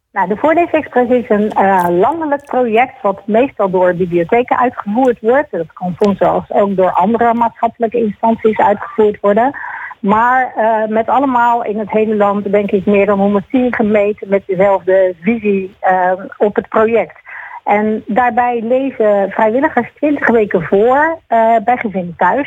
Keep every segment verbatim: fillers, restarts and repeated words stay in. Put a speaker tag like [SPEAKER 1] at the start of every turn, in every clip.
[SPEAKER 1] Nou, de Voorleesexpress is een uh, landelijk project wat meestal door bibliotheken uitgevoerd wordt. Dat kan soms zelfs ook door andere maatschappelijke instanties uitgevoerd worden. Maar uh, met allemaal in het hele land, denk ik, meer dan honderdtien gemeenten met dezelfde visie uh, op het project. En daarbij lezen vrijwilligers twintig weken voor uh, bij gezinnen thuis.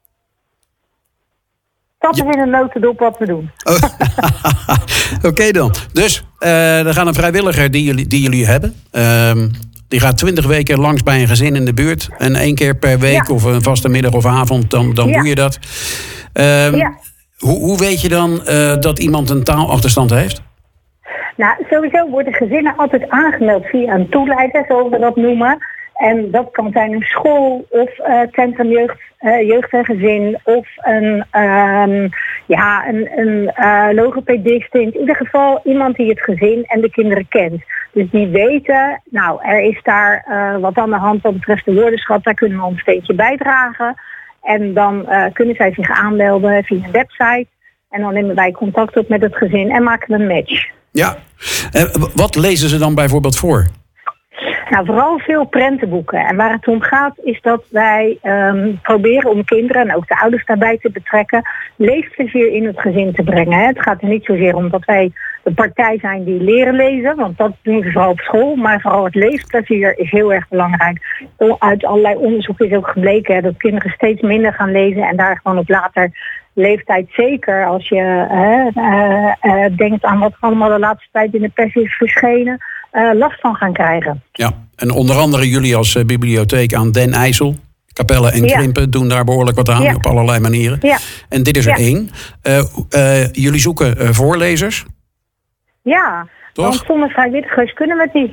[SPEAKER 1] Dat is in een notendop wat we doen.
[SPEAKER 2] Oh. Oké okay dan. Dus uh, er gaat een vrijwilliger die jullie, die jullie hebben. Uh, die gaat twintig weken langs bij een gezin in de buurt. En één keer per week ja. of een vaste middag of avond, dan, dan ja. doe je dat. Uh, ja. hoe, hoe weet je dan uh, dat iemand een taalachterstand heeft?
[SPEAKER 1] Nou, sowieso worden gezinnen altijd aangemeld via een toeleider, zoals we dat noemen. En dat kan zijn een school of uh, centrum jeugd, uh, jeugd en gezin of een, um, ja, een, een uh, logopedist. In ieder geval iemand die het gezin en de kinderen kent. Dus die weten, nou, er is daar uh, wat aan de hand wat betreft de woordenschat. Daar kunnen we ons steentje bijdragen. En dan uh, kunnen zij zich aanmelden via een website. En dan nemen wij contact op met het gezin en maken we een match.
[SPEAKER 2] Ja, uh, wat lezen ze dan bijvoorbeeld voor?
[SPEAKER 1] Nou, vooral veel prentenboeken. En waar het om gaat is dat wij um, proberen om kinderen en ook de ouders daarbij te betrekken, leesplezier in het gezin te brengen. Hè. Het gaat er niet zozeer om dat wij de partij zijn die leren lezen, want dat doen ze vooral op school. Maar vooral het leesplezier is heel erg belangrijk. Uit allerlei onderzoek is ook gebleken hè, dat kinderen steeds minder gaan lezen en daar gewoon op later leeftijd, zeker als je uh, uh, uh, denkt aan wat allemaal de laatste tijd in de pers is verschenen, Uh, last van gaan krijgen.
[SPEAKER 2] Ja, en onder andere jullie als uh, bibliotheek aan Den IJssel, Capelle en Krimpen, ja. doen daar behoorlijk wat aan, ja. op allerlei manieren. Ja. En dit is er ja. één. Uh, uh, jullie zoeken uh, voorlezers?
[SPEAKER 1] Ja, toch? Want zonder vrijwilligers kunnen we het niet.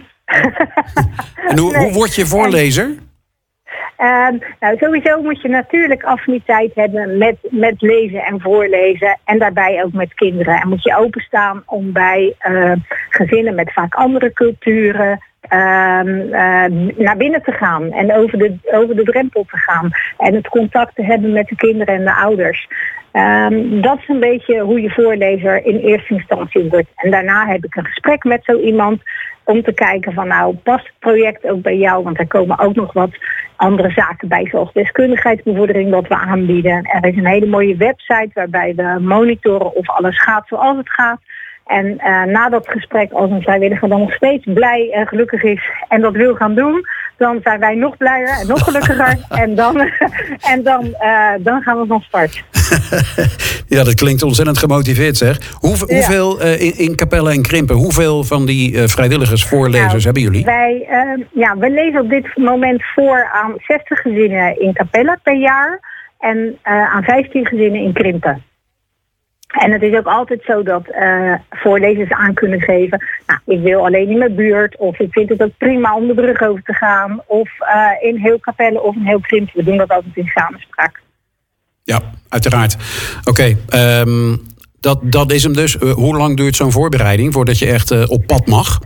[SPEAKER 2] En hoe, nee. hoe word je voorlezer?
[SPEAKER 1] Um, nou, sowieso moet je natuurlijk affiniteit hebben met, met lezen en voorlezen. En daarbij ook met kinderen. En moet je openstaan om bij uh, gezinnen met vaak andere culturen Uh, uh, naar binnen te gaan en over de, over de drempel te gaan. En het contact te hebben met de kinderen en de ouders. Um, dat is een beetje hoe je voorlezer in eerste instantie wordt. En daarna heb ik een gesprek met zo iemand om te kijken van nou, past het project ook bij jou? Want er komen ook nog wat andere zaken bij, zoals deskundigheidsbevordering wat we aanbieden. Er is een hele mooie website waarbij we monitoren of alles gaat zoals het gaat. En uh, na dat gesprek, als een vrijwilliger dan nog steeds blij en gelukkig is en dat wil gaan doen, dan zijn wij nog blijer en nog gelukkiger. en dan, en dan, uh, dan gaan we van start.
[SPEAKER 2] Ja, dat klinkt ontzettend gemotiveerd, zeg. Hoe, ja. Hoeveel uh, in, in Capelle en Krimpen, hoeveel van die uh, vrijwilligers, voorlezers nou, hebben jullie?
[SPEAKER 1] Wij, uh, ja, we lezen op dit moment voor aan zestig gezinnen in Capelle per jaar en uh, aan vijftien gezinnen in Krimpen. En het is ook altijd zo dat uh, voorlezers aan kunnen geven, nou, ik wil alleen in mijn buurt, of ik vind het ook prima om de brug over te gaan, of uh, in heel Capelle of in heel Krimpen. We doen dat altijd in samenspraak.
[SPEAKER 2] Ja, uiteraard. Oké, okay, um, dat, dat is hem dus. Uh, hoe lang duurt zo'n voorbereiding voordat je echt uh, op pad mag?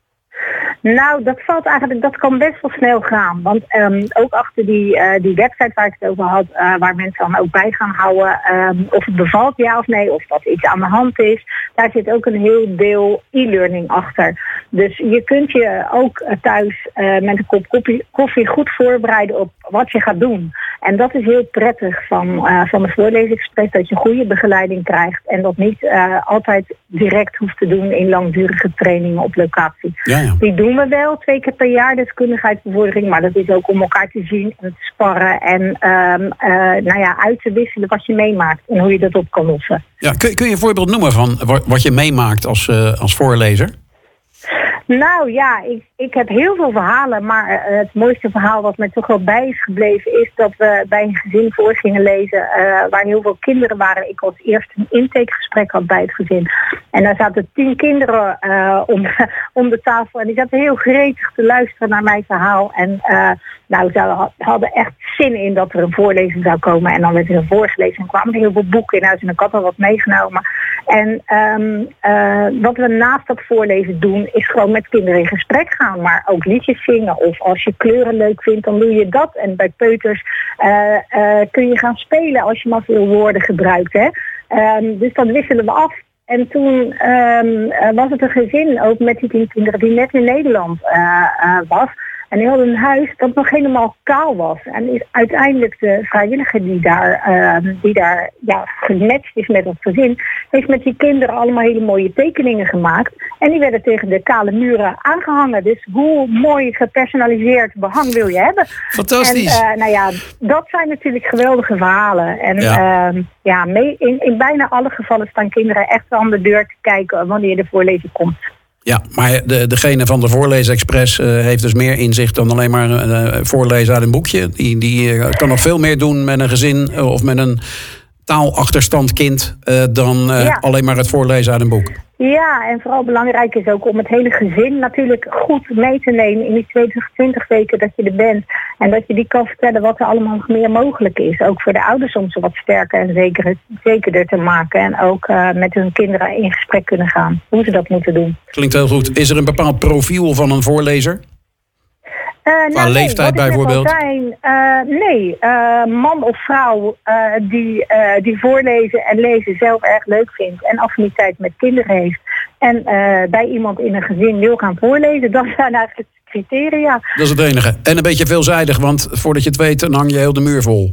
[SPEAKER 1] Nou, dat valt eigenlijk, dat kan best wel snel gaan. Want um, ook achter die, uh, die website waar ik het over had, uh, waar mensen dan ook bij gaan houden, um, of het bevalt ja of nee, of dat iets aan de hand is, daar zit ook een heel deel e-learning achter. Dus je kunt je ook thuis uh, met een kop koffie, koffie goed voorbereiden op wat je gaat doen. En dat is heel prettig van, uh, van de Voorleesexpress, dat je goede begeleiding krijgt en dat niet uh, altijd direct hoeft te doen in langdurige trainingen op locatie. Ja, ja. Die doen we wel twee keer per jaar, deskundigheidsbevordering, maar dat is ook om elkaar te zien en te sparren en um, uh, nou ja, uit te wisselen wat je meemaakt en hoe je dat op kan lossen.
[SPEAKER 2] Ja, kun, kun je een voorbeeld noemen van wat je meemaakt als, uh, als voorlezer?
[SPEAKER 1] Nou ja, ik, ik heb heel veel verhalen, maar uh, het mooiste verhaal wat mij toch wel bij is gebleven is dat we bij een gezin voor gingen lezen uh, waar heel veel kinderen waren. Ik als eerst een intakegesprek had bij het gezin. En daar zaten tien kinderen uh, om, om de tafel en die zaten heel gretig te luisteren naar mijn verhaal. En uh, nou, ze hadden echt zin in dat er een voorlezing zou komen. En dan werd er voorgelezen en kwamen er heel veel boeken in huis en ik had al wat meegenomen. En um, uh, wat we naast dat voorlezen doen is gewoon met kinderen in gesprek gaan, maar ook liedjes zingen. Of als je kleuren leuk vindt, dan doe je dat. En bij peuters uh, uh, kun je gaan spelen als je maar veel woorden gebruikt. Hè? Um, dus dan wisselen we af En toen um, was het een gezin ook met die tien kinderen die net in Nederland uh, uh, was. En die hadden een huis dat nog helemaal kaal was. En is uiteindelijk de vrijwilliger die daar, uh, die daar ja, gematcht is met het gezin, heeft met die kinderen allemaal hele mooie tekeningen gemaakt. En die werden tegen de kale muren aangehangen. Dus hoe mooi gepersonaliseerd behang wil je hebben?
[SPEAKER 2] Fantastisch.
[SPEAKER 1] En uh, nou ja, dat zijn natuurlijk geweldige verhalen. En ja, uh, ja mee, in, in bijna alle gevallen staan kinderen echt aan de deur te kijken wanneer de voorlezing komt.
[SPEAKER 2] Ja, maar de, degene van de Voorleesexpress uh, heeft dus meer inzicht dan alleen maar uh, voorlezen uit een boekje. Die, die uh, kan nog veel meer doen met een gezin uh, of met een taalachterstand kind uh, dan uh, ja. alleen maar het voorlezen uit een boek.
[SPEAKER 1] Ja, en vooral belangrijk is ook om het hele gezin natuurlijk goed mee te nemen in die twintig, twintig weken dat je er bent. En dat je die kan vertellen wat er allemaal nog meer mogelijk is. Ook voor de ouders om ze wat sterker en zeker, zekerder te maken. En ook uh, met hun kinderen in gesprek kunnen gaan. Hoe ze dat moeten doen.
[SPEAKER 2] Klinkt heel goed. Is er een bepaald profiel van een voorlezer?
[SPEAKER 1] Uh,
[SPEAKER 2] Qua
[SPEAKER 1] nou,
[SPEAKER 2] leeftijd
[SPEAKER 1] nee,
[SPEAKER 2] bijvoorbeeld?
[SPEAKER 1] Zijn, uh, nee, uh, man of vrouw uh, die, uh, die voorlezen en lezen zelf erg leuk vindt en affiniteit met kinderen heeft en uh, bij iemand in een gezin wil gaan voorlezen, dat zijn eigenlijk de criteria.
[SPEAKER 2] Dat is het enige. En een beetje veelzijdig, want voordat je het weet, dan hang je heel de muur vol.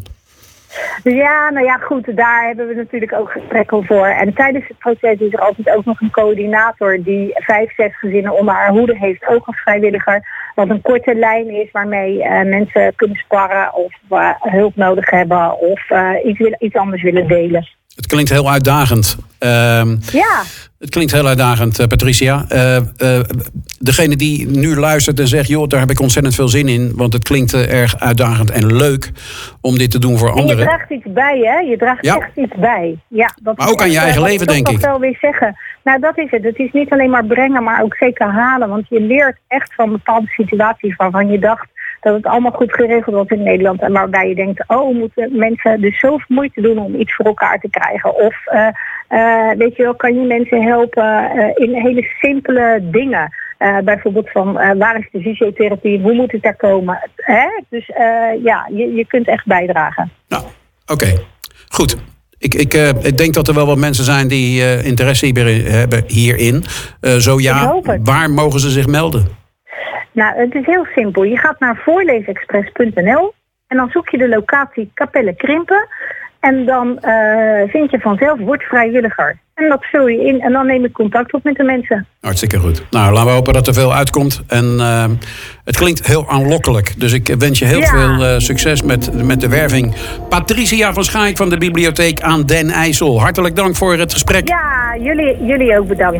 [SPEAKER 1] Ja, nou ja, goed, daar hebben we natuurlijk ook gesprekken voor. En tijdens het proces is er altijd ook nog een coördinator die vijf, zes gezinnen onder haar hoede heeft, ook als vrijwilliger. Wat een korte lijn is waarmee uh, mensen kunnen sparren of uh, hulp nodig hebben of uh, iets, iets anders willen delen.
[SPEAKER 2] Het klinkt heel uitdagend. Uh,
[SPEAKER 1] ja.
[SPEAKER 2] Het klinkt heel uitdagend, uh, Patricia. Uh, uh, degene die nu luistert en zegt, joh, daar heb ik ontzettend veel zin in. Want het klinkt uh, erg uitdagend en leuk om dit te doen voor
[SPEAKER 1] en
[SPEAKER 2] anderen.
[SPEAKER 1] Je draagt iets bij, hè? Je draagt ja. echt iets bij. Ja, dat
[SPEAKER 2] maar ook aan je eigen uh, leven, denk ik.
[SPEAKER 1] Dat wil ik wel weer zeggen. Nou, dat is het. Het is niet alleen maar brengen, maar ook zeker halen. Want je leert echt van bepaalde situaties waarvan je dacht dat het allemaal goed geregeld was in Nederland. En waarbij je denkt, oh, moeten mensen dus zoveel moeite doen om iets voor elkaar te krijgen. Of, uh, uh, weet je wel, kan je mensen helpen uh, in hele simpele dingen. Uh, bijvoorbeeld van, uh, waar is de fysiotherapie? Hoe moet het daar komen? Hè? Dus uh, ja, je, je kunt echt bijdragen.
[SPEAKER 2] Nou, oké. Okay. Goed. Ik, ik, uh, ik denk dat er wel wat mensen zijn die uh, interesse hebben hierin. Uh, zo ja, waar mogen ze zich melden?
[SPEAKER 1] Nou, het is heel simpel. Je gaat naar voorleesexpress punt n l en dan zoek je de locatie Capelle Krimpen. En dan uh, vind je vanzelf, word vrijwilliger. En dat vul je in en dan neem ik contact op met de mensen.
[SPEAKER 2] Hartstikke goed. Nou, laten we hopen dat er veel uitkomt. En uh, het klinkt heel aanlokkelijk. Dus ik wens je heel ja. veel uh, succes met, met de werving. Patricia van Schaik van de Bibliotheek aan Den IJssel. Hartelijk dank voor het gesprek.
[SPEAKER 1] Ja, jullie, jullie ook bedankt.